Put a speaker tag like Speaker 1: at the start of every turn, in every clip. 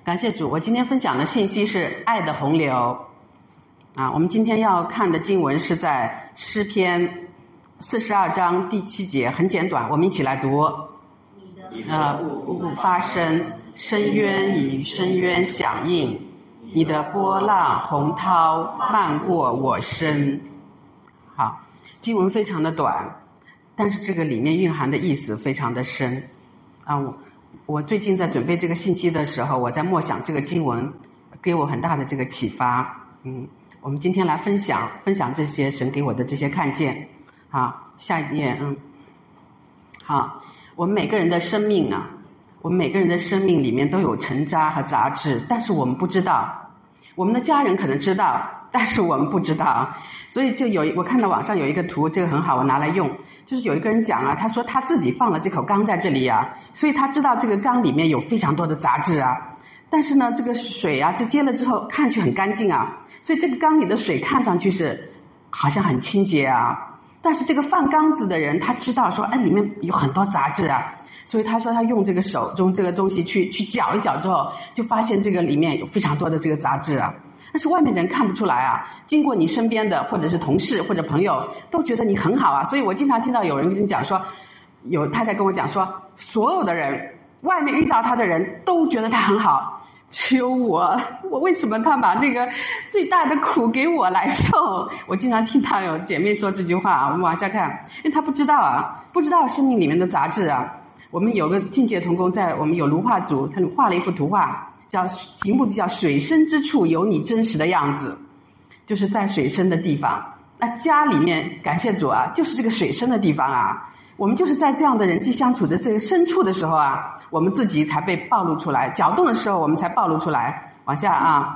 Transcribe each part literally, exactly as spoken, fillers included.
Speaker 1: 感谢主，我今天分享的信息是爱的洪流啊。我们今天要看的经文是在诗篇四十二章第七节，很简短，我们一起来读。呃，雾发声，深渊与深渊响应，你的波浪洪涛漫过我身。好，经文非常的短，但是这个里面蕴含的意思非常的深啊。我我最近在准备这个信息的时候，我在默想这个经文，给我很大的这个启发。嗯，我们今天来分享分享这些神给我的这些看见。好，下一页，嗯，好，我们每个人的生命啊，我们每个人的生命里面都有尘渣和杂质，但是我们不知道，我们的家人可能知道，但是我们不知道。所以就有我看到网上有一个图，这个很好，我拿来用。就是有一个人讲啊，他说他自己放了这口缸在这里啊，所以他知道这个缸里面有非常多的杂质啊，但是呢，这个水啊，这接了之后看去很干净啊，所以这个缸里的水看上去是好像很清洁啊。但是这个放缸子的人，他知道说，哎，里面有很多杂质啊，所以他说他用这个手中这个东西去去搅一搅之后，就发现这个里面有非常多的这个杂质啊。但是外面的人看不出来啊，经过你身边的或者是同事或者朋友都觉得你很好啊。所以我经常听到有人跟你讲说，有太太跟我讲说，所有的人外面遇到他的人都觉得他很好，只有我，我为什么他把那个最大的苦给我来受？我经常听到有姐妹说这句话啊。我们往下看，因为他不知道啊，不知道生命里面的杂质啊。我们有个境界同工在我们有卢画组，他画了一幅图画，叫题目叫水深之处有你真实的样子，就是在水深的地方。那家里面感谢主啊，就是这个水深的地方啊，我们就是在这样的人际相处的这个深处的时候啊，我们自己才被暴露出来，搅动的时候我们才暴露出来。往下啊，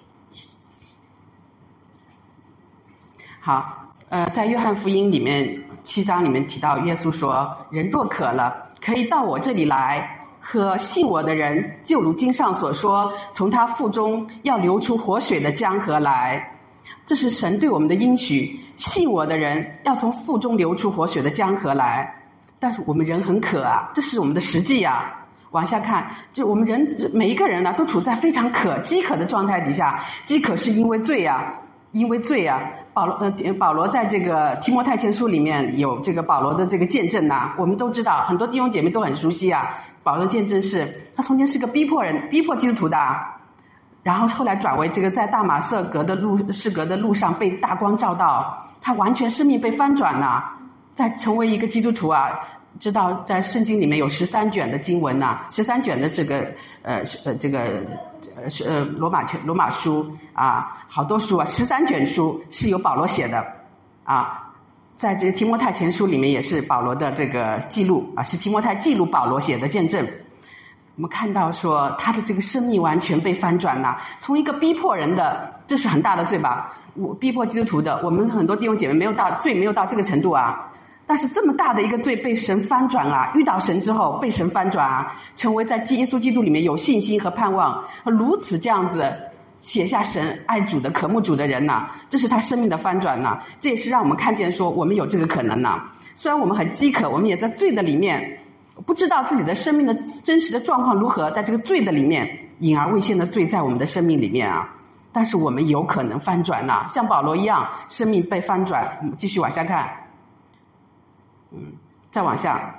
Speaker 1: 好，呃，在约翰福音里面七章里面提到，耶稣说，人若渴了，可以到我这里来喝，信我的人就如经上所说，从他腹中要流出活水的江河来。这是神对我们的应许，信我的人要从腹中流出活水的江河来。但是我们人很渴啊，这是我们的实际啊。往下看，就我们人每一个人呢、啊，都处在非常渴饥渴的状态底下。饥渴是因为罪啊，因为罪啊。保罗呃，保罗在这个提摩太前书里面有这个保罗的这个见证呐、啊，我们都知道，很多弟兄姐妹都很熟悉啊。保罗见证是他从前是个逼迫人、逼迫基督徒的、啊，然后后来转为这个在大马色革的路士革的路上被大光照到，他完全生命被翻转了、啊，再成为一个基督徒啊。知道在圣经里面有十三卷的经文呐、啊，十三卷的这个呃呃这个呃是呃罗马卷罗马书啊，好多书啊，十三卷书是由保罗写的啊，在这个提摩太前书里面也是保罗的这个记录啊，是提摩太记录保罗写的见证。我们看到说他的这个生命完全被翻转了，从一个逼迫人的，这是很大的罪吧？我逼迫基督徒的，我们很多弟兄姐妹没有到罪没有到这个程度啊。但是这么大的一个罪被神翻转啊，遇到神之后被神翻转啊，成为在耶稣基督里面有信心和盼望，如此这样子写下神爱主的渴慕主的人呐、啊，这是他生命的翻转呐、啊，这也是让我们看见说我们有这个可能呐、啊。虽然我们很饥渴，我们也在罪的里面，不知道自己的生命的真实的状况如何，在这个罪的里面，隐而未现的罪在我们的生命里面啊，但是我们有可能翻转呐、啊，像保罗一样，生命被翻转。我们继续往下看。嗯，再往下，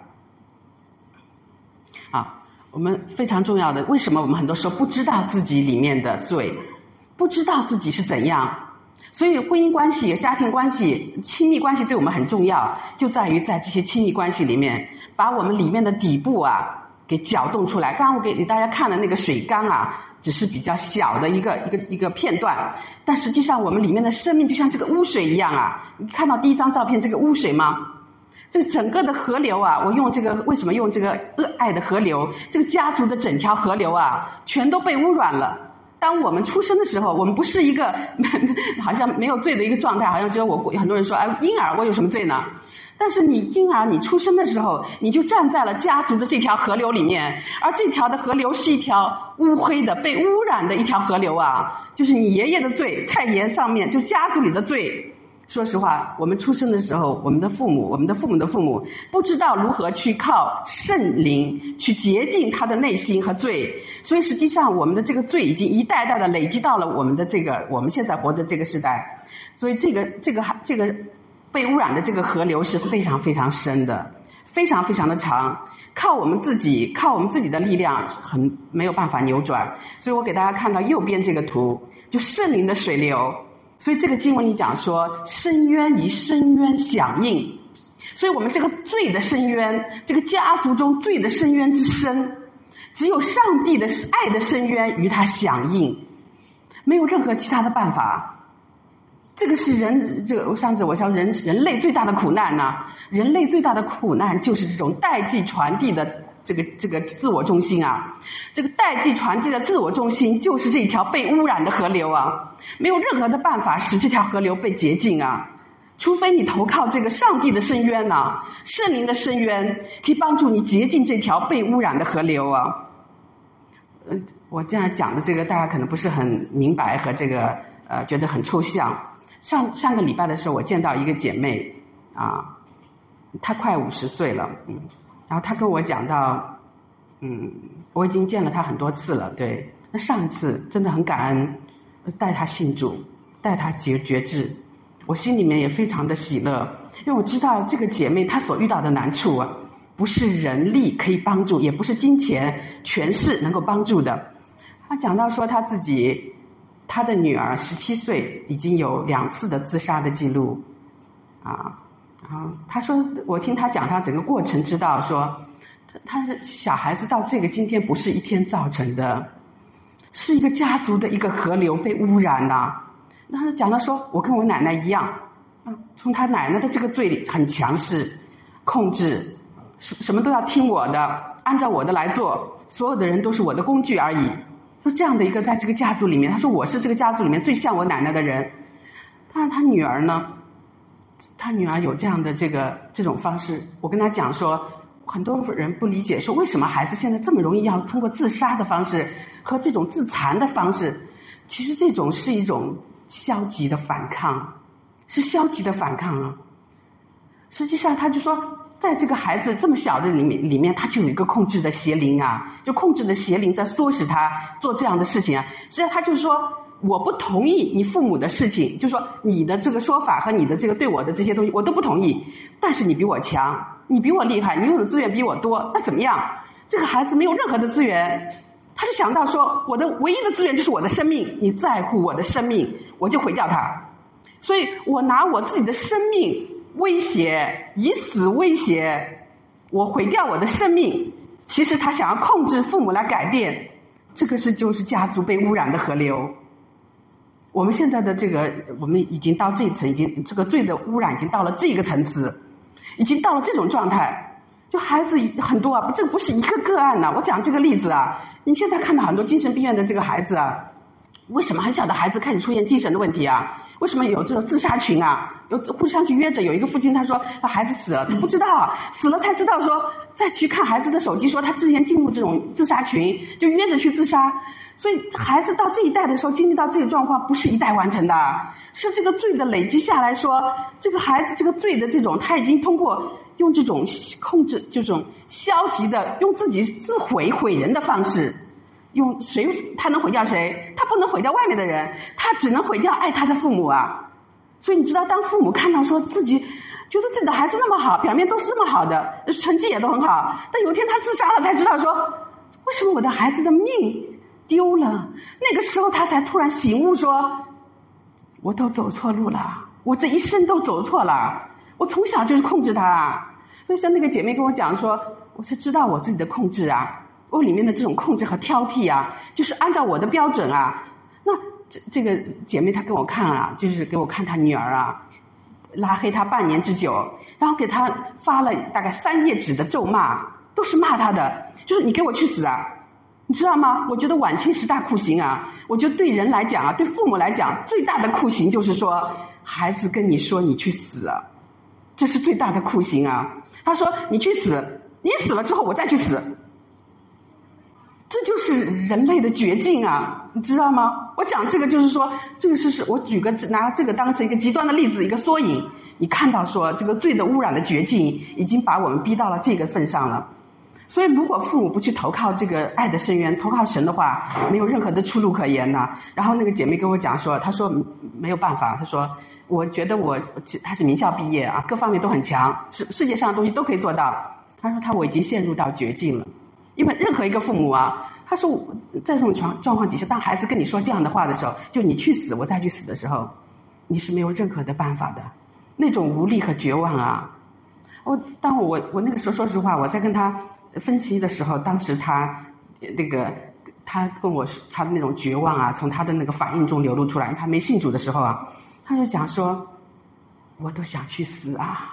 Speaker 1: 好，我们非常重要的，为什么我们很多时候不知道自己里面的罪，不知道自己是怎样？所以婚姻关系、家庭关系、亲密关系对我们很重要，就在于在这些亲密关系里面，把我们里面的底部啊给搅动出来。刚刚我给大家看的那个水缸啊，只是比较小的一个一个一个片段，但实际上我们里面的生命就像这个污水一样啊！你看到第一张照片这个污水吗？这个整个的河流啊，我用这个为什么用这个恶爱的河流？这个家族的整条河流啊，全都被污染了。当我们出生的时候，我们不是一个好像没有罪的一个状态，好像只有我很多人说，哎，婴儿我有什么罪呢？但是你婴儿你出生的时候，你就站在了家族的这条河流里面，而这条的河流是一条污灰的、被污染的一条河流啊，就是你爷爷的罪，蔡爷上面就家族里的罪。 说实话，我们出生的时候，我们的父母，我们的父母的父母，不知道如何去靠圣灵去洁净他的内心和罪，所以实际上我们的这个罪已经一代代的累积到了我们的这个我们现在活的这个时代，所以这个这个这个被污染的这个河流是非常非常深的，非常非常的长，靠我们自己，靠我们自己的力量很没有办法扭转。所以我给大家看到右边这个图，就圣灵的水流。所以这个经文里讲说，深渊以深渊响应，所以我们这个罪的深渊，这个家族中罪的深渊之深，只有上帝的爱的深渊与它响应，没有任何其他的办法。这个是人，这个上次我说人人类最大的苦难呢、啊，人类最大的苦难就是这种代际传递的这个这个自我中心啊，这个代际传递的自我中心就是这条被污染的河流啊，没有任何的办法使这条河流被洁净啊，除非你投靠这个上帝的深渊啊，圣灵的深渊可以帮助你洁净这条被污染的河流啊。嗯，我这样讲的这个大家可能不是很明白和这个呃觉得很抽象。上上个礼拜的时候，我见到一个姐妹啊，她快五十岁了，嗯。然后他跟我讲到，嗯，我已经见了他很多次了，对。那上一次真的很感恩，带他信主，带他觉觉知，我心里面也非常的喜乐，因为我知道这个姐妹她所遇到的难处啊，不是人力可以帮助，也不是金钱、权势能够帮助的。她讲到说她自己，她的女儿十七岁已经有两次的自杀的记录，啊。啊，他说，我听他讲他整个过程，知道说，他他是小孩子到这个今天不是一天造成的，是一个家族的一个河流被污染了。那他讲到说，我跟我奶奶一样，啊，从他奶奶的这个罪里很强势，控制，什什么都要听我的，按照我的来做，所有的人都是我的工具而已。说这样的一个在这个家族里面，他说我是这个家族里面最像我奶奶的人。但他女儿呢？他女儿有这样的这个这种方式，我跟他讲说，很多人不理解，说为什么孩子现在这么容易要通过自杀的方式和这种自残的方式，其实这种是一种消极的反抗，是消极的反抗啊。实际上他就说，在这个孩子这么小的里面里面，他就有一个控制的邪灵啊，就控制的邪灵在唆使他做这样的事情啊。实际上他就是说，我不同意你父母的事情，就是说你的这个说法和你的这个对我的这些东西我都不同意，但是你比我强，你比我厉害，你拥有的资源比我多，那怎么样？这个孩子没有任何的资源，他就想到说，我的唯一的资源就是我的生命，你在乎我的生命，我就毁掉它。所以我拿我自己的生命威胁，以死威胁，我毁掉我的生命。其实他想要控制父母来改变，这个是就是家族被污染的河流。我们现在的这个，我们已经到这一层，已经这个罪的污染已经到了这个层次，已经到了这种状态。就孩子很多啊，这不是一个个案呐、啊。我讲这个例子啊，你现在看到很多精神病院的这个孩子啊，为什么很小的孩子开始出现精神的问题啊？为什么有这种自杀群啊？有互相去约着，有一个父亲他说他孩子死了，他不知道，死了才知道说再去看孩子的手机，说他之前进入这种自杀群，就约着去自杀。所以孩子到这一代的时候经历到这个状况，不是一代完成的，是这个罪的累积下来说，这个孩子这个罪的这种，他已经通过用这种控制这种消极的，用自己自毁毁人的方式，用谁他能毁掉谁？他不能毁掉外面的人，他只能毁掉爱他的父母啊。所以你知道，当父母看到说自己觉得自己的孩子那么好，表面都是这么好的，成绩也都很好，但有一天他自杀了，才知道说为什么我的孩子的命丢了。那个时候他才突然醒悟说，我都走错路了，我这一生都走错了，我从小就是控制他。所以像那个姐妹跟我讲说，我才知道我自己的控制啊，我里面的这种控制和挑剔啊，就是按照我的标准啊。那这这个姐妹她跟我看啊，就是给我看她女儿啊，拉黑她半年之久，然后给她发了大概三页纸的咒骂，都是骂她的，就是你给我去死啊。你知道吗？我觉得晚清十大酷刑啊，我觉得对人来讲啊，对父母来讲，最大的酷刑就是说，孩子跟你说你去死啊，这是最大的酷刑啊。他说你去死，你死了之后我再去死。 这就是人类的绝境啊，你知道吗？我讲这个就是说，这个是我举个拿这个当成一个极端的例子，一个缩影。你看到说这个罪的污染的绝境已经把我们逼到了这个份上了。所以如果父母不去投靠这个爱的深渊，投靠神的话，没有任何的出路可言呐。然后那个姐妹跟我讲说，她说没有办法，她说我觉得我她是名校毕业啊，各方面都很强，世世界上的东西都可以做到。她说她我已经陷入到绝境了。因为任何一个父母啊，他说在这种状状况底下，当孩子跟你说这样的话的时候，就你去死我再去死的时候，你是没有任何的办法的，那种无力和绝望啊。我当我我那个时候说实话，我在跟他分析的时候，当时他那个他跟我说他的那种绝望啊，从他的那个反应中流露出来。他没信主的时候啊，他就讲说我都想去死啊。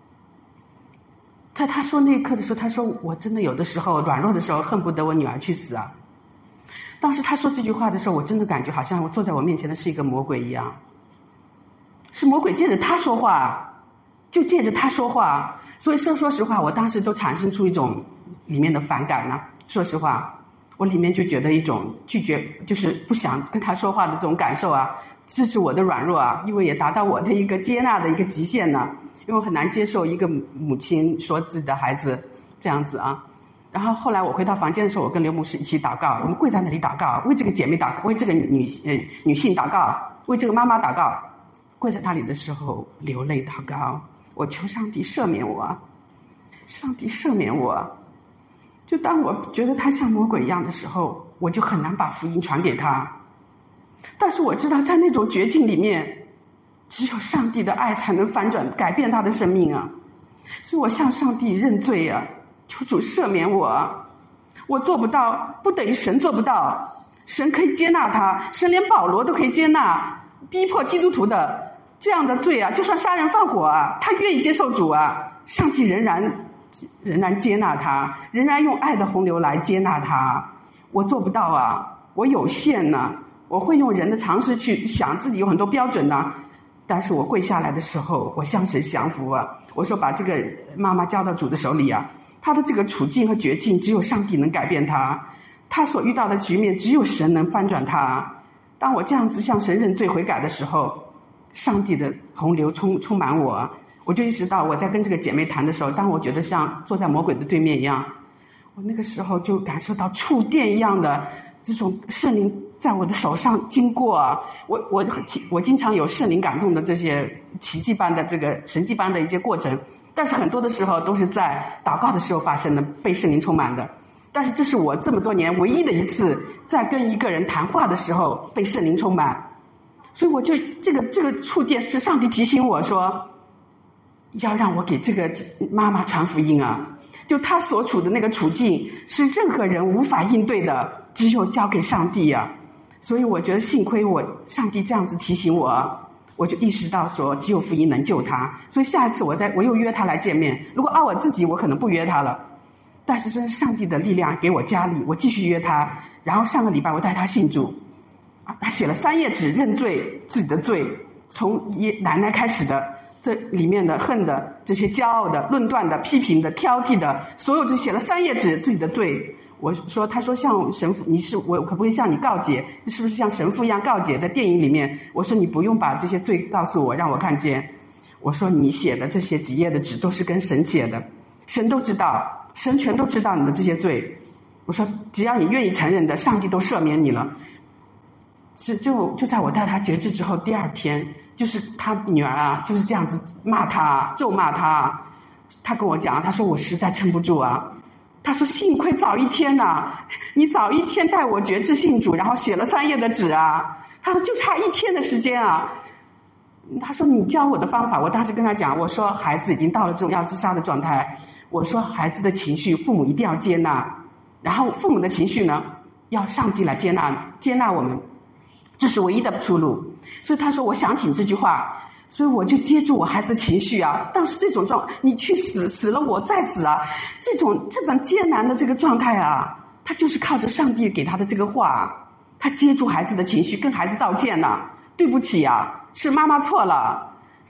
Speaker 1: 在他说那一刻的时候，他说我真的有的时候软弱的时候恨不得我女儿去死啊。当时他说这句话的时候，我真的感觉好像我坐在我面前的是一个魔鬼一样，是魔鬼借着他说话，就借着他说话。所以说说实话，我当时都产生出一种里面的反感啊。说实话，我里面就觉得一种拒绝，就是不想跟他说话的这种感受啊。这是我的软弱啊，因为也达到我的一个接纳的一个极限呢、啊。因为我很难接受一个母亲说自己的孩子这样子啊。然后后来我回到房间的时候，我跟刘牧师一起祷告，我们跪在那里祷告，为这个姐妹祷告，为这个女呃女性祷告，为这个妈妈祷告。跪在那里的时候流泪祷告，我求上帝赦免我，上帝赦免我。就当我觉得他像魔鬼一样的时候，我就很难把福音传给他。但是我知道在那种绝境里面，只有上帝的爱才能反转改变他的生命啊。所以我向上帝认罪啊，求主赦免我。我做不到不等于神做不到，神可以接纳他，神连保罗都可以接纳逼迫基督徒的这样的罪啊，就算杀人放火啊，他愿意接受主啊，上帝仍然仍然接纳他，仍然用爱的洪流来接纳他。我做不到啊，我有限呢、啊，我会用人的常识去想自己有很多标准呢、啊。但是我跪下来的时候，我向神降服啊！我说把这个妈妈交到主的手里啊，她的这个处境和绝境，只有上帝能改变她，她所遇到的局面，只有神能翻转她。当我这样子向神认罪悔改的时候，上帝的洪流充充满我，我就意识到我在跟这个姐妹谈的时候，当我觉得像坐在魔鬼的对面一样，我那个时候就感受到触电一样的这种圣灵在我的手上经过啊，我我我经常有圣灵感动的这些奇迹般的这个神迹般的一些过程，但是很多的时候都是在祷告的时候发生的，被圣灵充满的。但是这是我这么多年唯一的一次在跟一个人谈话的时候被圣灵充满，所以我就这个这个触电是上帝提醒我说，要让我给这个妈妈传福音啊。就她所处的那个处境是任何人无法应对的，只有交给上帝啊。所以我觉得幸亏我上帝这样子提醒我，我就意识到说只有福音能救他。所以下一次我再我又约他来见面，如果按我自己我可能不约他了，但是这是上帝的力量给我加力，我继续约他。然后上个礼拜我带他信主，他写了三页纸认罪自己的罪，从爷奶奶开始的这里面的恨的这些骄傲的论断的批评的挑剔的所有，只写了三页纸自己的罪。我说他说像神父，你是我可不可以向你告解，是不是像神父一样告解？在电影里面我说你不用把这些罪告诉我让我看见，我说你写的这些几页的纸都是跟神写的，神都知道，神全都知道你的这些罪。我说只要你愿意承认的，上帝都赦免你了。是就就在我带他决志之后第二天，就是他女儿啊就是这样子骂他咒骂他，他跟我讲，他说我实在撑不住啊，他说幸亏早一天呐、啊，你早一天带我决志信主，然后写了三页的纸啊，他说就差一天的时间啊。他说你教我的方法，我当时跟他讲，我说孩子已经到了这种要自杀的状态，我说孩子的情绪父母一定要接纳，然后父母的情绪呢要上帝来接纳接纳我们，这是唯一的出路。所以他说我想起这句话，所以我就接住我孩子情绪啊。当时这种状，你去死死了我再死啊，这种这本艰难的这个状态啊，他就是靠着上帝给他的这个话，他接住孩子的情绪，跟孩子道歉呐、啊，对不起啊，是妈妈错了。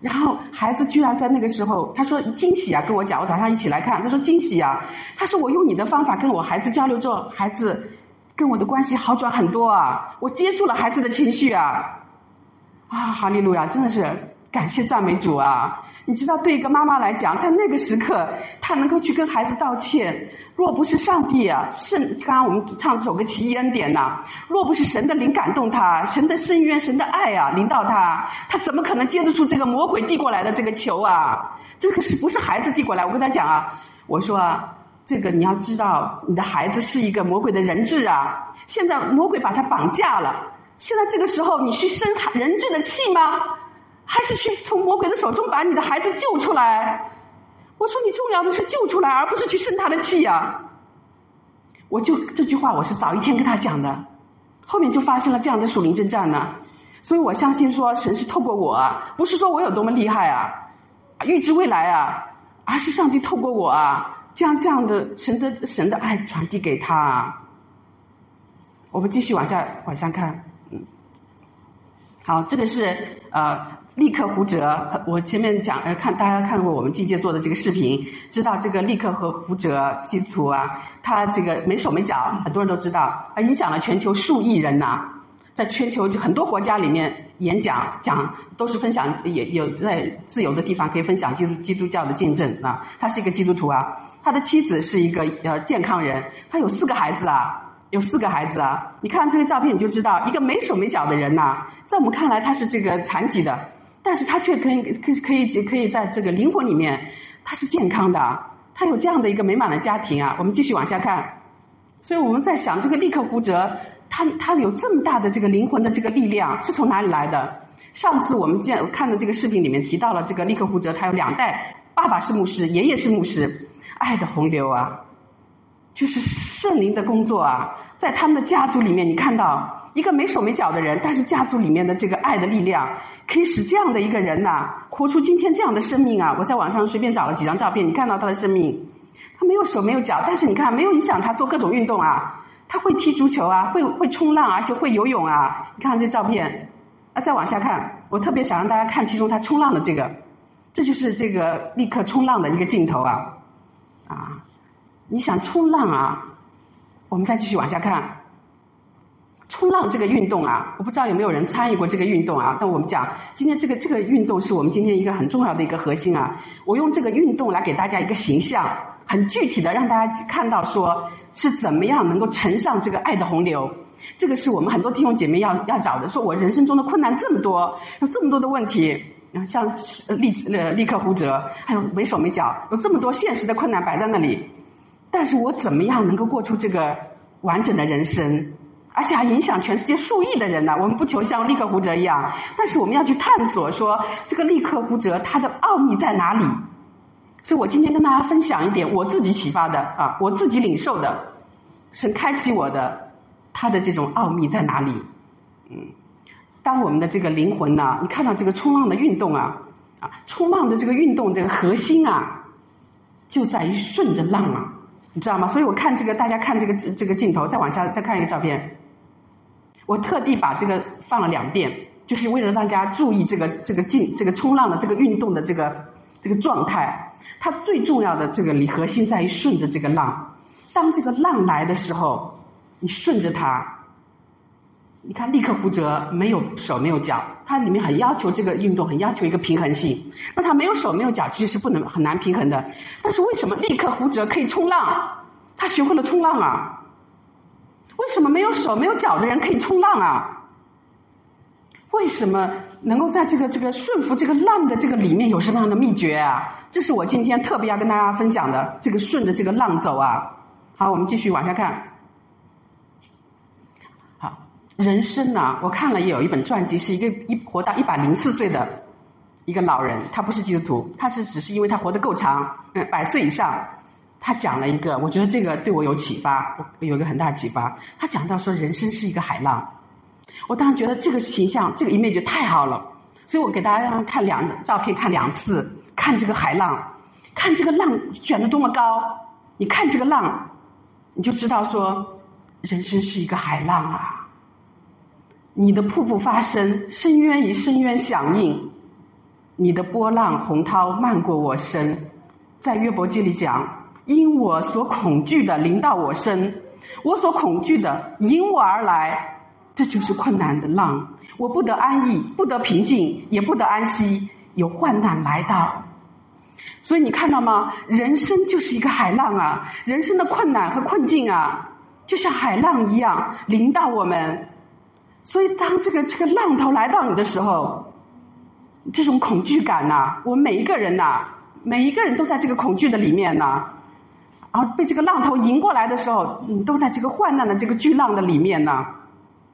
Speaker 1: 然后孩子居然在那个时候，他说惊喜啊，跟我讲，我早上一起来看，他说惊喜啊，他说我用你的方法跟我孩子交流之后，孩子跟我的关系好转很多啊，我接住了孩子的情绪啊，啊，哈利路亚，真的是感谢赞美主啊！你知道，对一个妈妈来讲，在那个时刻，她能够去跟孩子道歉，若不是上帝啊，圣刚刚我们唱这首歌奇异恩典呐、啊，若不是神的灵感动他，神的深渊，神的爱啊临到他，他怎么可能接得住这个魔鬼递过来的这个球啊？这个是不是孩子递过来？我跟他讲啊，我说啊，这个你要知道，你的孩子是一个魔鬼的人质啊，现在魔鬼把他绑架了，现在这个时候你去生人质的气吗？还是去从魔鬼的手中把你的孩子救出来？我说你重要的是救出来，而不是去生他的气啊！我就这句话我是早一天跟他讲的，后面就发生了这样的属灵征战呢。所以我相信说神是透过我啊，不是说我有多么厉害啊，预知未来啊，而是上帝透过我啊，将这样的神的神的爱传递给他啊。我们继续往下往下看，嗯，好，这个是呃。利克胡哲，我前面讲呃看大家看过我们季界做的这个视频，知道这个利克和胡哲基督徒啊，他这个没手没脚，很多人都知道，他影响了全球数亿人呐、啊，在全球很多国家里面演讲讲都是分享，也有在自由的地方可以分享基督基督教的见证啊。他是一个基督徒啊，他的妻子是一个呃健康人，他有四个孩子啊。有四个孩子啊，你看这个照片你就知道，一个没手没脚的人呐、啊，在我们看来他是这个残疾的，但是他却可以可以可以可以在这个灵魂里面，他是健康的，他有这样的一个美满的家庭啊。我们继续往下看，所以我们在想这个利克胡哲，他他有这么大的这个灵魂的这个力量是从哪里来的？上次我们见看的这个视频里面提到了这个利克胡哲，他有两代，爸爸是牧师，爷爷是牧师，爱的洪流啊。就是圣灵的工作啊，在他们的家族里面，你看到一个没手没脚的人，但是家族里面的这个爱的力量，可以使这样的一个人呐、啊，活出今天这样的生命啊！我在网上随便找了几张照片，你看到他的生命，他没有手没有脚，但是你看没有影响他做各种运动啊，他会踢足球啊，会会冲浪，而且会游泳啊！你看这照片，啊，再往下看，我特别想让大家看其中他冲浪的这个，这就是这个立刻冲浪的一个镜头啊，啊。你想冲浪啊，我们再继续往下看。冲浪这个运动啊，我不知道有没有人参与过这个运动啊，但我们讲今天这个这个运动是我们今天一个很重要的一个核心啊。我用这个运动来给大家一个形象，很具体的让大家看到说是怎么样能够乘上这个爱的洪流。这个是我们很多弟兄姐妹要要找的，说我人生中的困难这么多，有这么多的问题，像利呃利克胡哲，还有没手没脚，有这么多现实的困难摆在那里。但是我怎么样能够过出这个完整的人生，而且还影响全世界数亿的人呢？我们不求像利克胡哲一样，但是我们要去探索说这个利克胡哲他的奥秘在哪里。所以我今天跟大家分享一点我自己启发的啊，我自己领受的，神开启我的，他的这种奥秘在哪里？嗯，当我们的这个灵魂呢、啊，你看到这个冲浪的运动啊，啊，冲浪的这个运动这个核心啊，就在于顺着浪啊。你知道吗？所以我看这个，大家看这个这个镜头，再往下再看一个照片，我特地把这个放了两遍，就是为了让大家注意这个这个镜这个冲浪的这个运动的这个这个状态。它最重要的这个核心在于顺着这个浪，当这个浪来的时候，你顺着它。你看利克胡哲没有手没有脚，它里面很要求这个运动，很要求一个平衡性。那他没有手没有脚，其实是不能很难平衡的。但是为什么利克胡哲可以冲浪？他学会了冲浪啊。为什么没有手没有脚的人可以冲浪啊？为什么能够在这个这个顺服这个浪的这个里面有什么样的秘诀啊？这是我今天特别要跟大家分享的，这个顺着这个浪走啊。好，我们继续往下看。人生啊，我看了也有一本传记，是一个一活到一百零四岁的一个老人，他不是基督徒，他是只是因为他活得够长，嗯，百岁以上，他讲了一个，我觉得这个对我有启发，有一个很大的启发。他讲到说，人生是一个海浪，我当然觉得这个形象，这个 image 太好了，所以我给大家让看两照片，看两次，看这个海浪，看这个浪卷得多么高，你看这个浪，你就知道说，人生是一个海浪啊。你的瀑布发声，深渊与深渊响应， 你的波浪洪涛漫过我身。在约伯记里讲，因我所恐惧的临到我身，我所恐惧的迎我而来，这就是困难的浪，我不得安逸，不得平静，也不得安息，有患难来到。所以你看到吗？人生就是一个海浪啊，人生的困难和困境啊，就像海浪一样临到我们。所以当这个这个浪头来到你的时候，这种恐惧感呐、啊，我们每一个人呐、啊，每一个人都在这个恐惧的里面呐、啊，然后被这个浪头迎过来的时候，你都在这个患难的这个巨浪的里面呐、啊，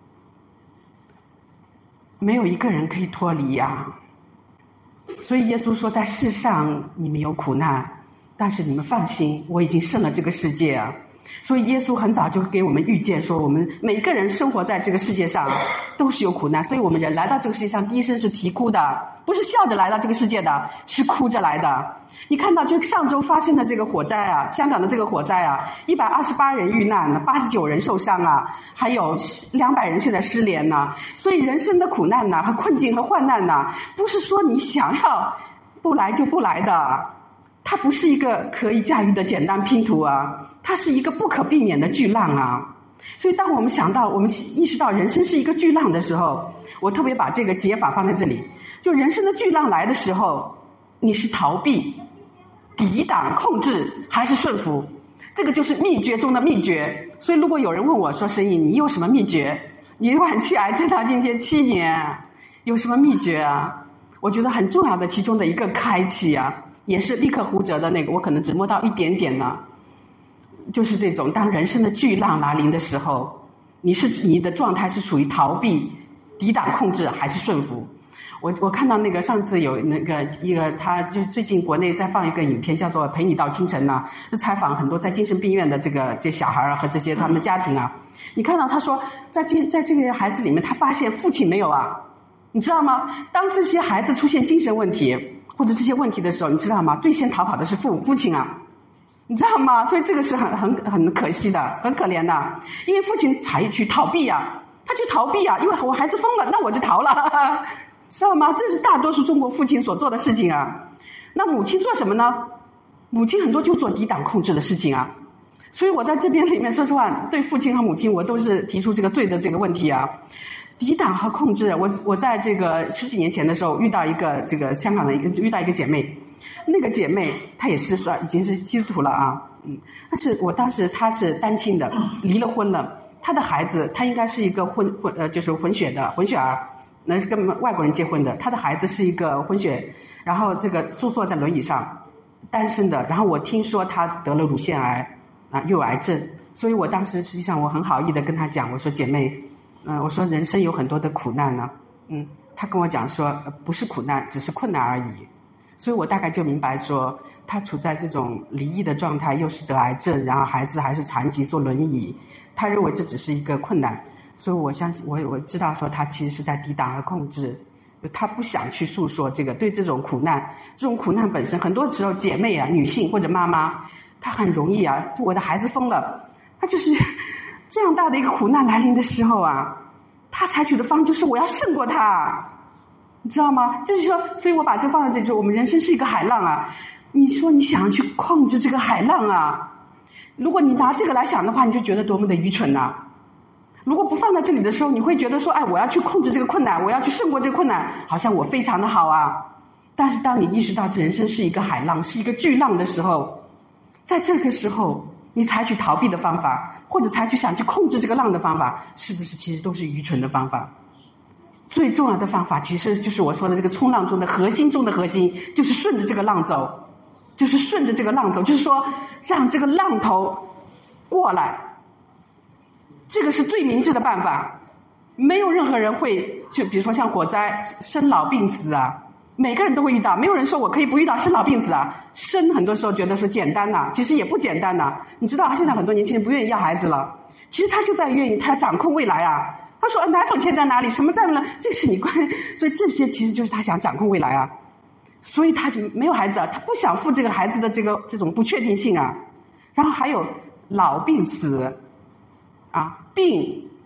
Speaker 1: 没有一个人可以脱离呀、啊。所以耶稣说，在世上你们有苦难，但是你们放心，我已经胜了这个世界啊。所以耶稣很早就给我们预见说，我们每个人生活在这个世界上都是有苦难，所以我们人来到这个世界上，第一声是啼哭的，不是笑着来到这个世界的，是哭着来的。你看到就上周发生的这个火灾啊，香港的这个火灾啊，一百二十八人遇难了，八十九人受伤啊，还有两百人现在失联呢。所以人生的苦难呢、啊、和困境和患难呢、啊，不是说你想要不来就不来的，它不是一个可以驾驭的简单拼图啊，它是一个不可避免的巨浪啊。所以当我们想到，我们意识到人生是一个巨浪的时候，我特别把这个解法放在这里，就人生的巨浪来的时候，你是逃避、抵挡、控制还是顺服，这个就是秘诀中的秘诀。所以如果有人问我说，沈颖你有什么秘诀，你晚期癌症到今天七年有什么秘诀啊？我觉得很重要的其中的一个开启啊，也是立刻胡哲的那个，我可能只摸到一点点呢，就是这种当人生的巨浪来临的时候，你是你的状态是处于逃避、抵挡、控制还是顺服。我我看到那个上次有那个一个，他就最近国内在放一个影片叫做《陪你到清晨》呢，就采访很多在精神病院的这个这小孩啊和这些他们的家庭啊。你看到他说，在这在这个孩子里面，他发现父亲没有啊，你知道吗？当这些孩子出现精神问题或者这些问题的时候，你知道吗？最先逃跑的是父父亲啊。你知道吗？所以这个是很很很可惜的，很可怜的，因为父亲采取逃避啊，他去逃避啊，因为我孩子疯了，那我就逃了，知道吗？这是大多数中国父亲所做的事情啊。那母亲做什么呢？母亲很多就做抵挡控制的事情啊。所以我在这边里面说实话，对父亲和母亲我都是提出这个罪的这个问题啊。抵挡和控制，我我在这个十几年前的时候遇到一个这个香港的一个遇到一个姐妹。那个姐妹她也是说已经是基督徒了啊，嗯，但是我当时她是单亲的，离了婚了，她的孩子她应该是一个混混呃就是混血的混血儿，那是跟外国人结婚的，她的孩子是一个混血，然后这个住坐在轮椅上，单身的，然后我听说她得了乳腺癌啊，又有癌症，所以我当时实际上我很好意的跟她讲，我说姐妹，嗯、呃，我说人生有很多的苦难呢，嗯，她跟我讲说、呃、不是苦难，只是困难而已。所以我大概就明白说，他处在这种离异的状态，又是得癌症，然后孩子还是残疾坐轮椅，他认为这只是一个困难，所以我相信我我知道说他其实是在抵挡和控制，他不想去诉说这个对这种苦难，这种苦难本身很多时候姐妹啊、女性或者妈妈，她很容易啊，我的孩子疯了，她就是这样大的一个苦难来临的时候啊，她采取的方式是我要胜过他。你知道吗？就是说，所以我把这放在这里，我们人生是一个海浪啊。你说你想去控制这个海浪啊，如果你拿这个来想的话，你就觉得多么的愚蠢呐、啊！如果不放在这里的时候，你会觉得说，哎，我要去控制这个困难，我要去胜过这个困难，好像我非常的好啊。但是当你意识到这人生是一个海浪，是一个巨浪的时候，在这个时候，你采取逃避的方法，或者采取想去控制这个浪的方法，是不是其实都是愚蠢的方法？最重要的方法其实就是我说的这个冲浪中的核心中的核心，就是顺着这个浪走，就是顺着这个浪走，就是说让这个浪头过来，这个是最明智的办法。没有任何人会就比如说像火灾生老病死啊，每个人都会遇到，没有人说我可以不遇到生老病死啊。生很多时候觉得说简单呐、啊，其实也不简单呐、啊。你知道现在很多年轻人不愿意要孩子了，其实他就在愿意他要掌控未来啊。他说奶粉钱在哪里，什么在哪，这是你关，所以这些其实就是他想掌控未来啊，所以他就没有孩子啊，他不想负这个孩子的这个这种不确定性啊。然后还有老病死啊，病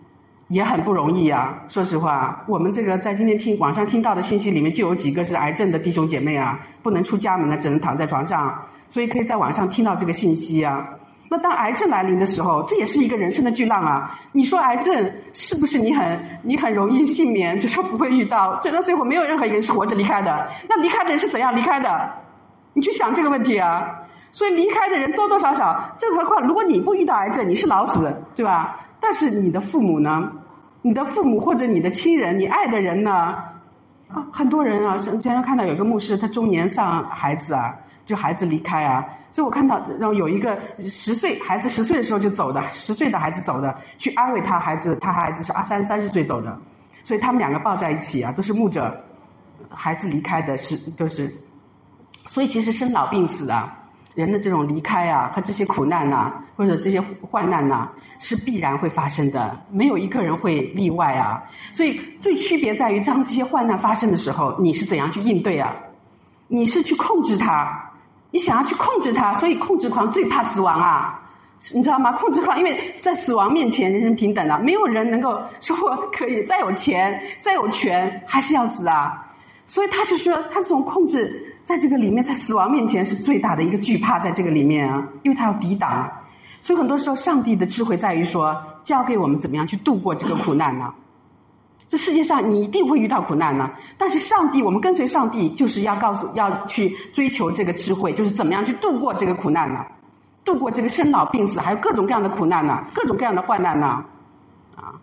Speaker 1: 也很不容易啊。说实话，我们这个在今天听网上听到的信息里面，就有几个是癌症的弟兄姐妹啊，不能出家门的，只能躺在床上，所以可以在网上听到这个信息啊。那当癌症来临的时候，这也是一个人生的巨浪啊。你说癌症是不是你很你很容易幸免，就说不会遇到，这到最后没有任何一个人是活着离开的。那离开的人是怎样离开的？你去想这个问题啊。所以离开的人多多少少，更何况如果你不遇到癌症，你是老死，对吧？但是你的父母呢？你的父母或者你的亲人，你爱的人呢？啊，很多人啊，经常看到有个牧师，他中年丧孩子啊，就孩子离开啊。所以我看到，然后有一个十岁孩子十岁的时候就走的，十岁的孩子走的，去安慰他孩子，他孩子是二三三十岁走的，所以他们两个抱在一起啊，都是牧者，孩子离开的是都是，所以其实生老病死啊，人的这种离开啊和这些苦难呐、啊，或者这些患难呐、啊，是必然会发生的，没有一个人会例外啊。所以最区别在于，当这些患难发生的时候，你是怎样去应对啊？你是去控制它。你想要去控制它，所以控制狂最怕死亡啊，你知道吗？控制狂，因为在死亡面前人人平等啊，没有人能够说我可以再有钱再有权还是要死啊。所以他就说他这种控制在这个里面，在死亡面前是最大的一个惧怕，在这个里面啊，因为他要抵挡。所以很多时候上帝的智慧在于说，教给我们怎么样去度过这个苦难呢？这世界上你一定会遇到苦难呢，但是上帝，我们跟随上帝，就是要告诉，要去追求这个智慧，就是怎么样去度过这个苦难呢？度过这个生老病死，还有各种各样的苦难呢，各种各样的患难呢，啊，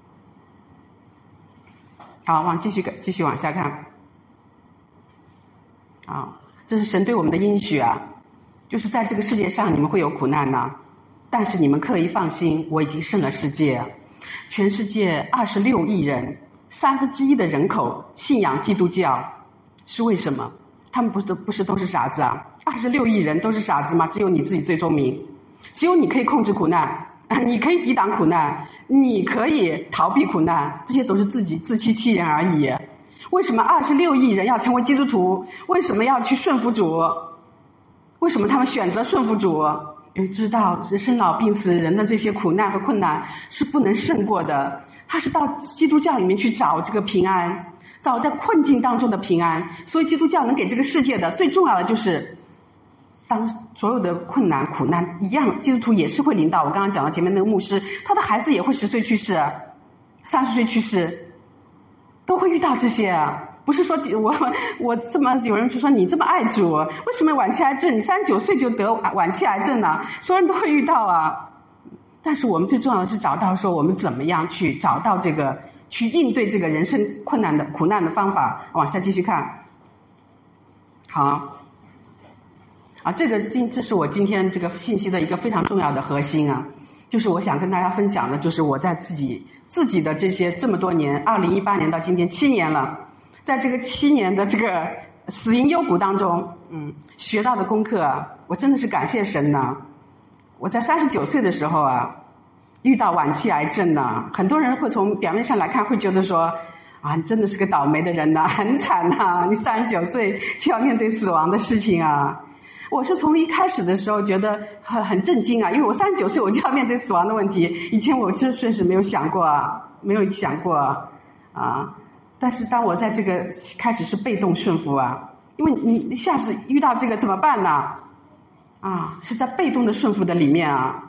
Speaker 1: 好，往继续继续往下看，啊，这是神对我们的应许啊，就是在这个世界上你们会有苦难呢，但是你们可以放心，我已经胜了世界，全世界二十六亿人。三分之一的人口信仰基督教，是为什么？他们不是不是都是傻子啊？二十六亿人都是傻子吗？只有你自己最聪明，只有你可以控制苦难，你可以抵挡苦难，你可以逃避苦难，这些都是自己自欺欺人而已。为什么二十六亿人要成为基督徒？为什么要去顺服主？为什么他们选择顺服主？因为知道生老病死人的这些苦难和困难是不能胜过的。他是到基督教里面去找这个平安，找在困境当中的平安。所以基督教能给这个世界的最重要的就是，当所有的困难苦难一样，基督徒也是会临到。我刚刚讲到前面那个牧师，他的孩子也会十岁去世，三十岁去世，都会遇到这些啊。不是说我我这么有人就说你这么爱主，为什么晚期癌症你三十九岁就得晚期癌症呢？所有人都会遇到啊。但是我们最重要的是找到说我们怎么样去找到这个去应对这个人生困难的苦难的方法。往下继续看，好，啊，这个今这是我今天这个信息的一个非常重要的核心啊，就是我想跟大家分享的，就是我在自己自己的这些这么多年，二零一八年到今天七年了，在这个七年的这个死因幽谷当中，嗯，学到的功课啊，我真的是感谢神呐。我在三十九岁的时候啊，遇到晚期癌症呢，很多人会从表面上来看，会觉得说，啊，你真的是个倒霉的人呐，很惨呐，你三十九岁就要面对死亡的事情啊。我是从一开始的时候觉得很很震惊啊，因为我三十九岁我就要面对死亡的问题，以前我真确实没有想过啊，没有想过啊。但是当我在这个开始是被动顺服啊，因为你一下子遇到这个怎么办呢？啊，是在被动的顺服的里面啊，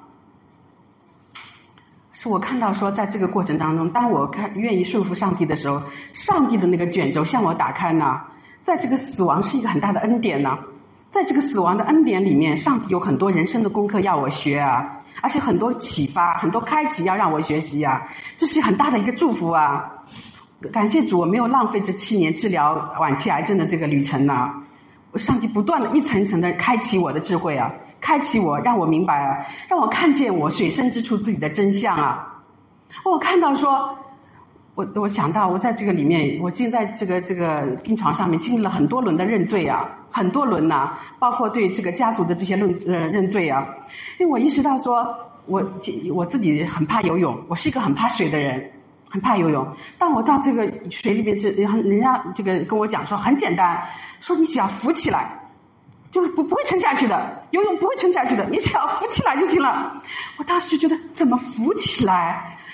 Speaker 1: 是我看到说，在这个过程当中，当我看愿意顺服上帝的时候，上帝的那个卷轴向我打开呢，在这个死亡是一个很大的恩典呢，在这个死亡的恩典里面，上帝有很多人生的功课要我学啊，而且很多启发，很多开启要让我学习啊，这是很大的一个祝福啊！感谢主，我没有浪费这七年治疗晚期癌症的这个旅程呢。上帝不断的一层一层的开启我的智慧啊，开启我，让我明白啊，让我看见我水深之处自己的真相啊。我看到说，我我想到我在这个里面，我经在这个这个病床上面经历了很多轮的认罪啊，很多轮呐、啊，包括对这个家族的这些认呃认罪啊。因为我意识到说，我我自己很怕游泳，我是一个很怕水的人。很怕游泳，当我到这个水里面，这人家这个跟我讲说很简单，说你只要浮起来，就不不会沉下去的，游泳不会沉下去的，你只要浮起来就行了。我当时就觉得怎么浮起来？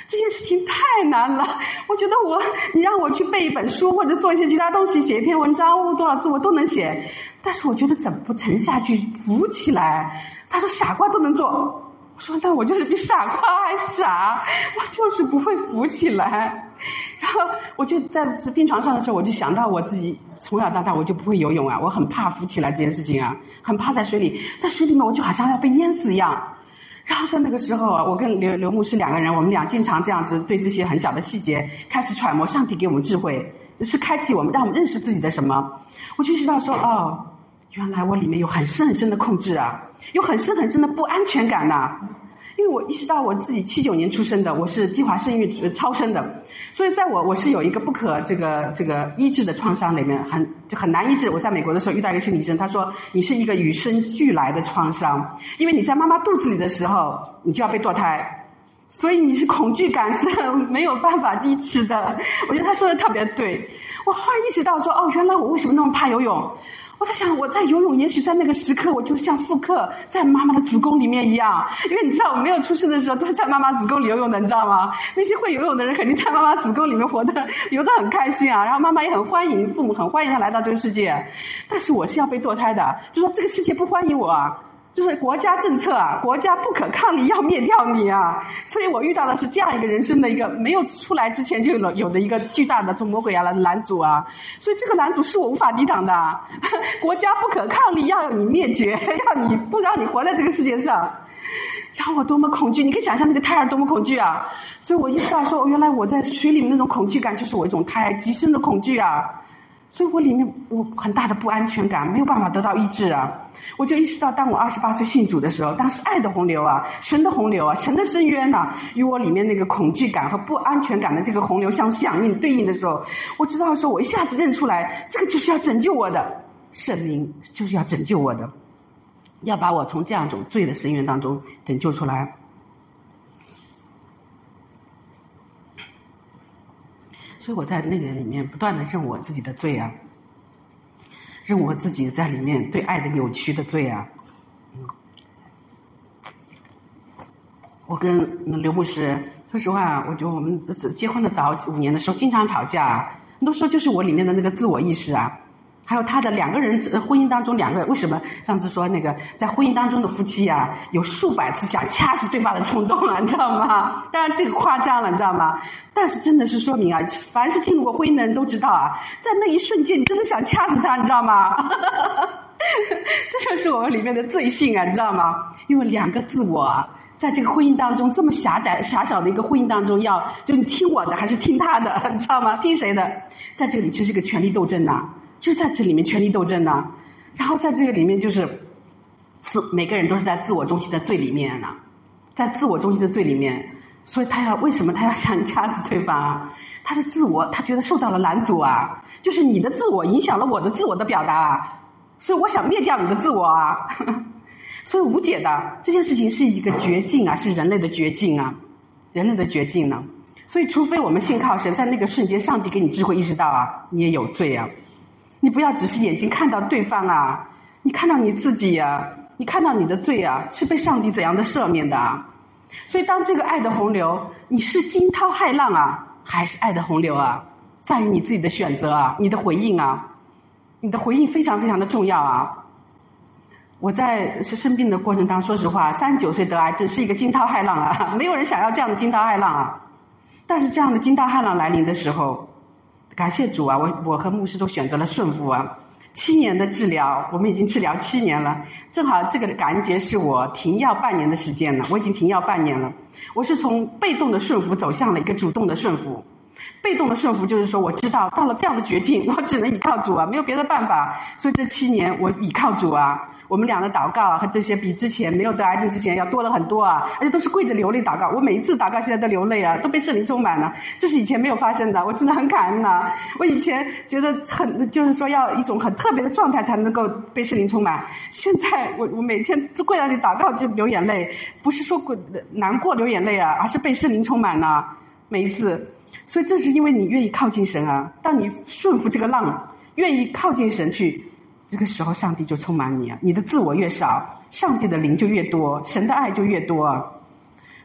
Speaker 1: 这件事情太难了。我觉得我，你让我去背一本书，或者做一些其他东西，写一篇文章，多少字我都能写。但是我觉得怎么不沉下去，浮起来？他说傻瓜都能做。我说那我就是比傻瓜还傻，我就是不会浮起来。然后我就在病床上的时候，我就想到我自己从小到大我就不会游泳啊，我很怕浮起来这件事情啊，很怕在水里，在水里面我就好像要被淹死一样。然后在那个时候啊，我跟刘刘牧师两个人，我们俩经常这样子对这些很小的细节开始揣摩，上帝给我们智慧，是开启我们，让我们认识自己的什么。我就意识到说，哦，原来我里面有很深很深的控制啊，有很深很深的不安全感呐、啊。因为我意识到我自己七九年出生的，我是计划生育超生的，所以在我我是有一个不可这个这个医治的创伤里面，很就很难医治。我在美国的时候遇到一个心理医生，他说你是一个与生俱来的创伤，因为你在妈妈肚子里的时候你就要被堕胎，所以你是恐惧感是没有办法医治的。我觉得他说的特别对。我后来意识到说，哦，原来我为什么那么怕游泳。我在想，我在游泳，也许在那个时刻，我就像复刻在妈妈的子宫里面一样。因为你知道，我没有出生的时候都是在妈妈子宫里游泳的，你知道吗？那些会游泳的人肯定在妈妈子宫里面活得游得很开心啊，然后妈妈也很欢迎，父母很欢迎他来到这个世界。但是我是要被堕胎的，就说这个世界不欢迎我啊。就是国家政策啊，国家不可抗力要灭掉你啊，所以我遇到的是这样一个人生的一个没有出来之前就有有的一个巨大的从魔鬼啊拦阻啊，所以这个拦阻是我无法抵挡的，国家不可抗力要你灭绝，要你不让你活在这个世界上，然后我多么恐惧，你可以想象那个胎儿多么恐惧啊，所以我意识到说，原来我在水里面那种恐惧感就是我一种胎极深的恐惧啊。所以我里面我很大的不安全感，没有办法得到医治啊！我就意识到，当我二十八岁信主的时候，当时爱的洪流啊，神的洪流啊，神的深渊呐、啊，与我里面那个恐惧感和不安全感的这个洪流相响应对应的时候，我知道说，我一下子认出来，这个就是要拯救我的，圣灵就是要拯救我的，要把我从这样一种罪的深渊当中拯救出来。所以我在那个里面不断的认我自己的罪啊，认我自己在里面对爱的扭曲的罪啊。我跟刘牧师说实话，我觉得我们结婚的早五年的时候经常吵架，很多时候就是我里面的那个自我意识啊，还有他的两个人婚姻当中两个人为什么上次说那个在婚姻当中的夫妻啊，有数百次想掐死对方的冲动了，你知道吗？当然这个夸张了，你知道吗？但是真的是说明啊，凡是进入过婚姻的人都知道啊，在那一瞬间你真的想掐死他，你知道吗？这就是我们里面的罪性啊，你知道吗？因为两个自我啊，在这个婚姻当中这么狭窄狭小的一个婚姻当中，要就你听我的还是听他的，你知道吗？听谁的？在这里其实是个权力斗争呐、啊，就在这里面权力斗争呐、啊，然后在这个里面就是自每个人都是在自我中心的罪里面呢、啊，在自我中心的罪里面。所以他要为什么他要想掐死对方啊？他的自我他觉得受到了拦阻啊，就是你的自我影响了我的自我的表达啊，所以我想灭掉你的自我啊。所以无解的这件事情是一个绝境啊，是人类的绝境啊，人类的绝境呢、啊。所以除非我们信靠神，在那个瞬间上帝给你智慧意识到啊，你也有罪啊，你不要只是眼睛看到对方啊，你看到你自己啊，你看到你的罪啊，是被上帝怎样的赦免的啊。所以当这个爱的洪流，你是惊涛骇浪啊，还是爱的洪流啊，在于你自己的选择啊，你的回应啊，你的回应非常非常的重要啊。我在生病的过程当中，说实话，三十九岁得癌症是一个惊涛骇浪啊，没有人想要这样的惊涛骇浪啊。但是这样的惊涛骇浪来临的时候，感谢主啊，我我和牧师都选择了顺服啊。七年的治疗，我们已经治疗七年了，正好这个感恩节是我停药半年的时间了，我已经停药半年了。我是从被动的顺服走向了一个主动的顺服。被动的顺服就是说，我知道到了这样的绝境，我只能依靠主啊，没有别的办法。所以这七年我依靠主啊。我们俩的祷告啊，和这些比之前没有得癌症之前要多了很多啊，而且都是跪着流泪祷告。我每一次祷告现在都流泪啊，都被圣灵充满了，这是以前没有发生的，我真的很感恩呐、啊。我以前觉得很就是说要一种很特别的状态才能够被圣灵充满，现在我我每天跪在那里祷告就流眼泪，不是说难过流眼泪啊，而是被圣灵充满了、啊、每一次。所以这是因为你愿意靠近神啊，当你顺服这个浪，愿意靠近神去，这个时候上帝就充满你啊，你的自我越少，上帝的灵就越多，神的爱就越多啊。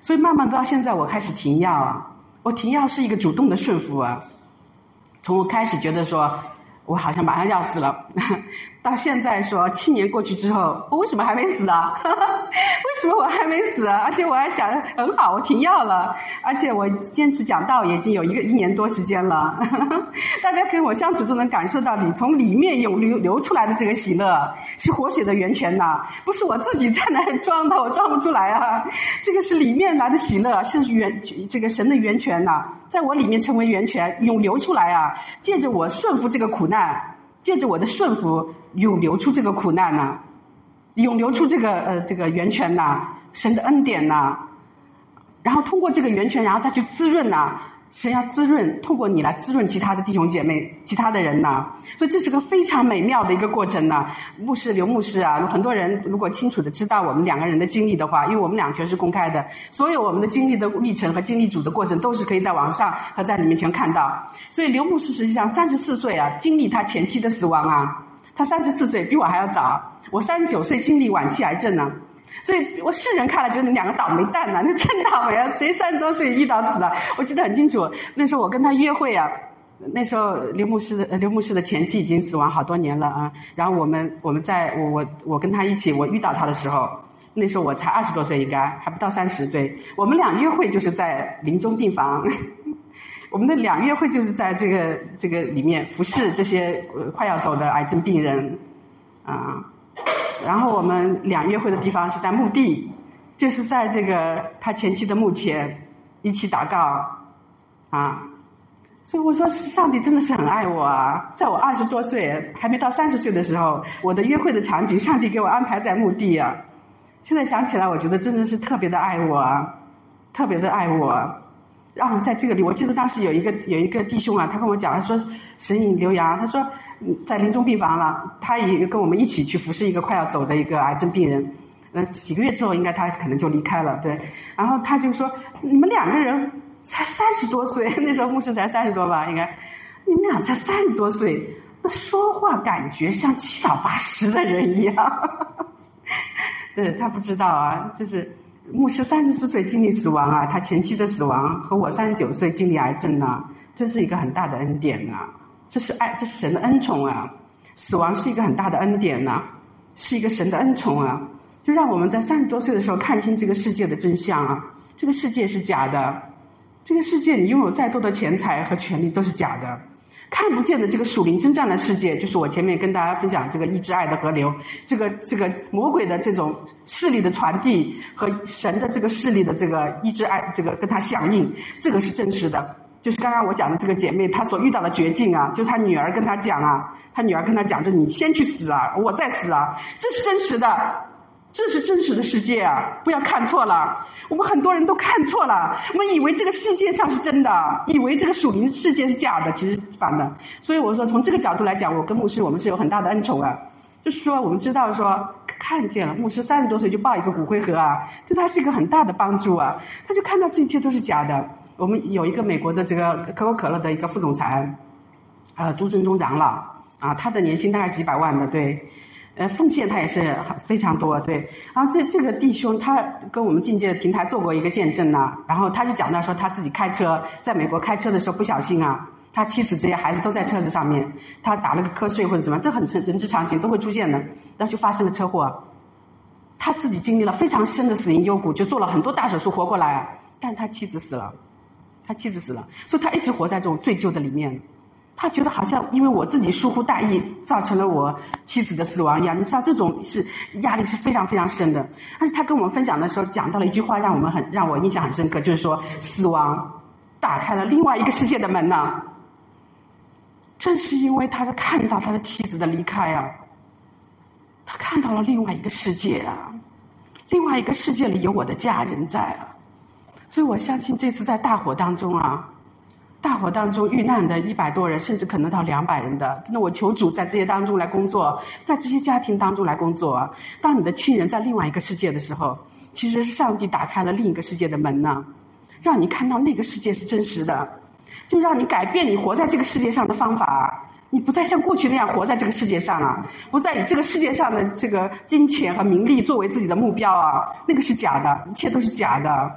Speaker 1: 所以慢慢到现在我开始停药啊，我停药是一个主动的顺服啊。从我开始觉得说我好像马上要死了，到现在说七年过去之后，我为什么还没死啊？为什么我还没死啊？而且我还想很好，我停药了，而且我坚持讲道也已经有一个一年多时间了。大家跟我相处都能感受到，你从里面涌流流出来的这个喜乐是活水的源泉呐，不是我自己在那里装的，我装不出来啊。这个是里面来的喜乐，是源这个神的源泉呐，在我里面成为源泉，涌流出来啊。借着我顺服这个苦难，借着我的顺服，涌流出这个苦难呐、啊，涌流出这个呃这个源泉呐、啊，神的恩典呐、啊，然后通过这个源泉，然后再去滋润呐、啊。神要滋润，通过你来滋润其他的弟兄姐妹、其他的人呐，所以这是个非常美妙的一个过程呐。牧师刘牧师啊，很多人如果清楚的知道我们两个人的经历的话，因为我们俩全是公开的，所有我们的经历的历程和经历主的过程都是可以在网上和在你面前看到。所以刘牧师实际上三十四岁啊，经历他前妻的死亡啊，他三十四岁比我还要早，我三十九岁经历晚期癌症呢。所以我世人看了觉得你两个倒霉蛋呐，那真倒霉啊！谁三十多岁遇到死了？我记得很清楚，那时候我跟他约会啊，那时候刘牧师的刘牧师的前妻已经死亡好多年了啊。然后我们我们在我我我跟他一起，我遇到他的时候，那时候我才二十多岁，应该还不到三十岁。我们俩约会就是在临终病房，我们的两约会就是在这个这个里面服侍这些快要走的癌症病人啊。然后我们两约会的地方是在墓地，就是在这个他前妻的墓前一起祷告啊。所以我说上帝真的是很爱我啊，在我二十多岁还没到三十岁的时候，我的约会的场景上帝给我安排在墓地啊。现在想起来我觉得真的是特别的爱我啊，特别的爱我，让我在这个里。我记得当时有一个有一个弟兄啊，他跟我讲，他说神隐刘洋，他说在临终病房了，他也跟我们一起去服侍一个快要走的一个癌症病人。呃，几个月之后，应该他可能就离开了，对。然后他就说：“你们两个人才三十多岁，那时候牧师才三十多吧，应该，你们俩才三十多岁，那说话感觉像七老八十的人一样。”对，他不知道啊，就是牧师三十四岁经历死亡啊，他前妻的死亡和我三十九岁经历癌症啊，这是一个很大的恩典啊。这是爱，这是神的恩宠啊！死亡是一个很大的恩典呐、啊，是一个神的恩宠啊！就让我们在三十多岁的时候看清这个世界的真相啊！这个世界是假的，这个世界你拥有再多的钱财和权利都是假的，看不见的这个属灵征战的世界，就是我前面跟大家分享这个医治爱的河流，这个这个魔鬼的这种势力的传递和神的这个势力的这个医治爱，这个跟它响应，这个是真实的。就是刚刚我讲的这个姐妹，她所遇到的绝境啊，就是她女儿跟她讲啊，她女儿跟她讲，就你先去死啊，我再死啊，这是真实的，这是真实的世界啊，不要看错了。我们很多人都看错了，我们以为这个世界上是真的，以为这个属灵世界是假的，其实是反的。所以我说从这个角度来讲，我跟牧师我们是有很大的恩宠啊，就是说我们知道说看见了牧师三十多岁就抱一个骨灰盒啊，对他是一个很大的帮助啊，他就看到这一切都是假的。我们有一个美国的这个可口可乐的一个副总裁，呃，朱正忠长老啊，他的年薪大概几百万的，对，呃，奉献他也是非常多，对。然后这这个弟兄他跟我们境界的平台做过一个见证呐、啊，然后他就讲到说他自己开车在美国开车的时候不小心啊，他妻子这些孩子都在车子上面，他打了个瞌睡或者怎么样，这很人之常情都会出现的，然后就发生了车祸。他自己经历了非常深的死因幽谷，就做了很多大手术活过来，但他妻子死了。他妻子死了，所以他一直活在这种罪疚的里面。他觉得好像因为我自己疏忽大意，造成了我妻子的死亡一样。你知道这种是压力是非常非常深的。但是他跟我们分享的时候讲到了一句话，让我们很让我印象很深刻，就是说死亡打开了另外一个世界的门呢。正是因为他看到他的妻子的离开啊，他看到了另外一个世界啊，另外一个世界里有我的家人在啊。所以我相信这次在大火当中啊，大火当中遇难的一百多人，甚至可能到两百人的，真的我求主在这些当中来工作，在这些家庭当中来工作。当你的亲人在另外一个世界的时候，其实是上帝打开了另一个世界的门呢，让你看到那个世界是真实的，就让你改变你活在这个世界上的方法。你不再像过去那样活在这个世界上啊，不再以这个世界上的这个金钱和名利作为自己的目标啊，那个是假的，一切都是假的。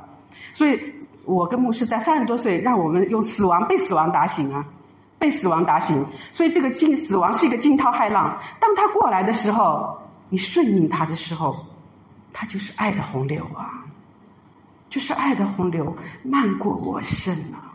Speaker 1: 所以我跟牧师在三十多岁，让我们用死亡被死亡打醒啊，被死亡打醒。所以这个惊死亡是一个惊涛骇浪，当他过来的时候，你顺应他的时候，他就是爱的洪流啊，就是爱的洪流漫过我身啊。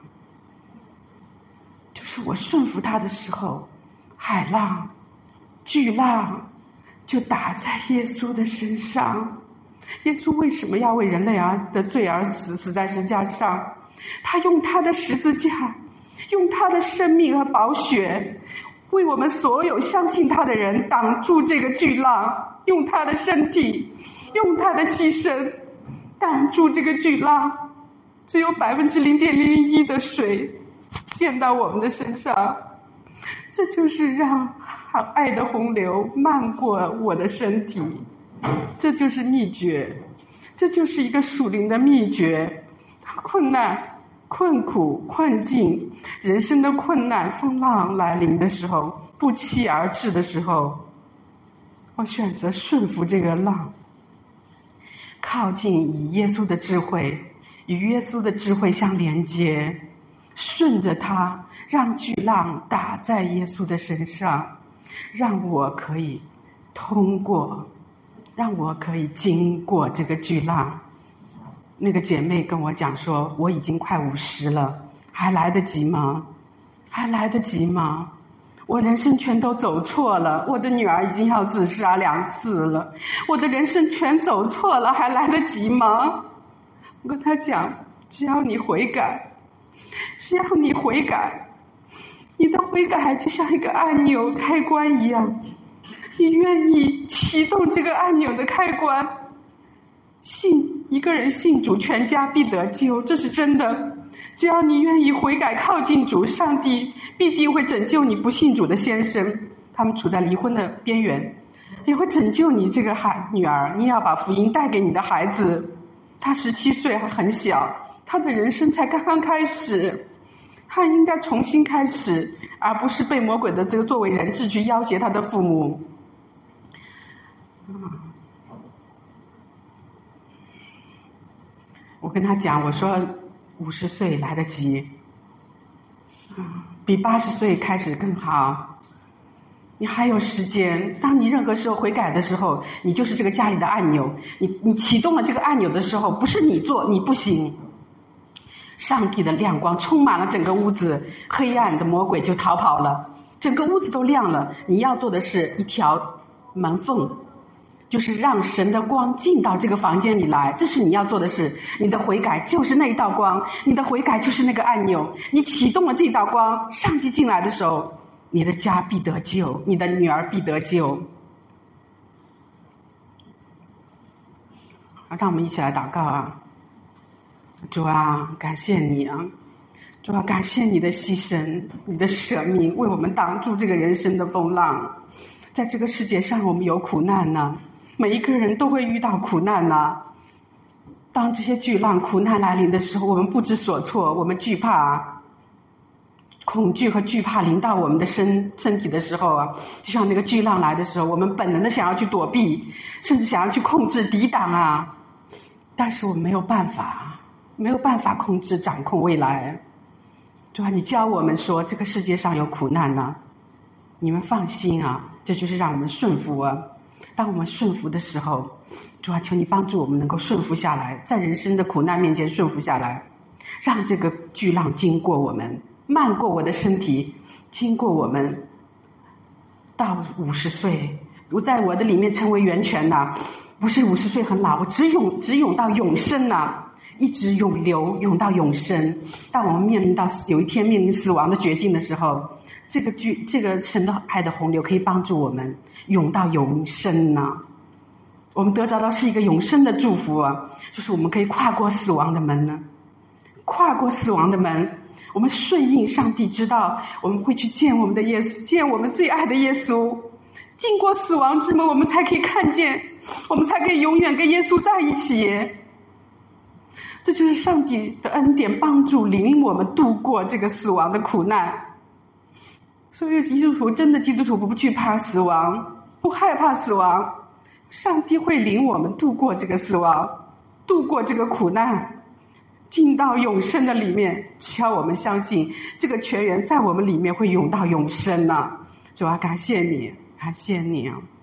Speaker 1: 就是我顺服他的时候，海浪巨浪就打在耶稣的身上。耶稣为什么要为人类而的罪而死，死在十字架上？他用他的十字架，用他的生命和宝血，为我们所有相信他的人挡住这个巨浪，用他的身体，用他的牺牲挡住这个巨浪。只有百分之零点零一的水溅到我们的身上，这就是让爱的洪流漫过我的身体，这就是秘诀，这就是一个属灵的秘诀。困难、困苦、困境，人生的困难风浪来临的时候，不期而至的时候，我选择顺服这个浪，靠近以耶稣的智慧，与耶稣的智慧相连接，顺着它，让巨浪打在耶稣的身上，让我可以通过，让我可以经过这个巨浪。那个姐妹跟我讲说，我已经快五十了，还来得及吗？还来得及吗？我人生全都走错了，我的女儿已经要自杀两次了，我的人生全走错了，还来得及吗？我跟她讲，只要你悔改，只要你悔改，你的悔改就像一个按钮开关一样，你愿意启动这个按钮的开关，信一个人信主，全家必得救，这是真的。只要你愿意悔改靠近主，上帝必定会拯救你不信主的先生，他们处在离婚的边缘，也会拯救你这个孩女儿。你要把福音带给你的孩子，他十七岁还很小，他的人生才刚刚开始，他应该重新开始，而不是被魔鬼的这个作为人质去要挟他的父母。我跟他讲，我说五十岁来得及，比八十岁开始更好，你还有时间。当你任何时候悔改的时候，你就是这个家里的按钮，你你启动了这个按钮的时候，不是你做你不行，上帝的亮光充满了整个屋子，黑暗的魔鬼就逃跑了，整个屋子都亮了。你要做的是一条门缝，就是让神的光进到这个房间里来，这是你要做的事。你的悔改就是那一道光，你的悔改就是那个按钮，你启动了这道光，上帝进来的时候，你的家必得救，你的女儿必得救。好，让我们一起来祷告啊！主啊，感谢你啊！主啊，感谢你的牺牲，你的舍命，为我们挡住这个人生的风浪。在这个世界上，我们有苦难呢、啊，每一个人都会遇到苦难呢、啊。当这些巨浪、苦难来临的时候，我们不知所措，我们惧怕，恐惧和惧怕临到我们的身身体的时候啊，就像那个巨浪来的时候，我们本能的想要去躲避，甚至想要去控制、抵挡啊，但是我们没有办法，没有办法控制、掌控未来。主啊，你教我们说，这个世界上有苦难呢、啊，你们放心啊，这就是让我们顺服啊。当我们顺服的时候，主啊，求你帮助我们能够顺服下来，在人生的苦难面前顺服下来，让这个巨浪经过我们，漫过我的身体，经过我们，到五十岁，如在我的里面成为源泉呐、啊，不是五十岁很老，我只涌只涌到永生呐、啊，一直涌流涌到永生。当我们面临到有一天面临死亡的绝境的时候，这个剧，这个神的爱的洪流可以帮助我们涌到永生呢、啊。我们得着的是一个永生的祝福啊，就是我们可以跨过死亡的门呢，跨过死亡的门，我们顺应上帝知道我们会去见我们的耶稣，见我们最爱的耶稣，经过死亡之门，我们才可以看见，我们才可以永远跟耶稣在一起。这就是上帝的恩典，帮助领我们度过这个死亡的苦难。所以基督徒，真的基督徒不惧怕死亡，不害怕死亡，上帝会领我们度过这个死亡，度过这个苦难， 进到永生的里面，只要我们相信这个泉源在我们里面会涌到永生呢、啊。主啊，感谢你，感谢你啊！